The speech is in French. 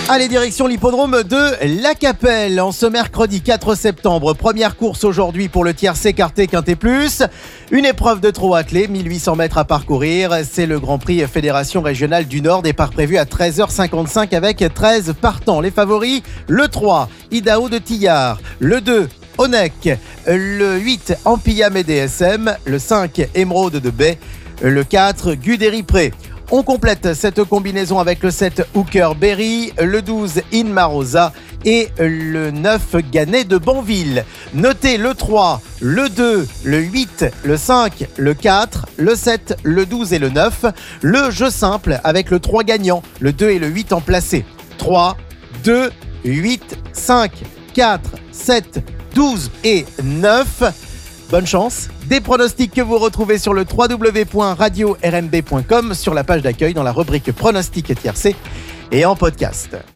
Allez, direction l'hippodrome de La Capelle en ce mercredi 4 septembre. Première course aujourd'hui pour le tiercé écarté Quintet Plus. Une épreuve de trot attelé, 1800 mètres à parcourir. C'est le Grand Prix Fédération Régionale du Nord. Départ prévu à 13h55 avec 13 partants. Les favoris, le 3, Idaho de Tillard. Le 2, Onek. Le 8, Ampillam et DSM. Le 5, Émeraude de Bay. Le 4, Guderi-Pré. On complète cette combinaison avec le 7 Hooker Berry, le 12 Inmarosa et le 9 Gannet de Banville. Notez le 3, le 2, le 8, le 5, le 4, le 7, le 12 et le 9. Le jeu simple avec le 3 gagnant, le 2 et le 8 en placé. 3, 2, 8, 5, 4, 7, 12 et 9. Bonne chance. Des pronostics que vous retrouvez sur le www.radio-rmb.com sur la page d'accueil dans la rubrique pronostics tiercé et en podcast.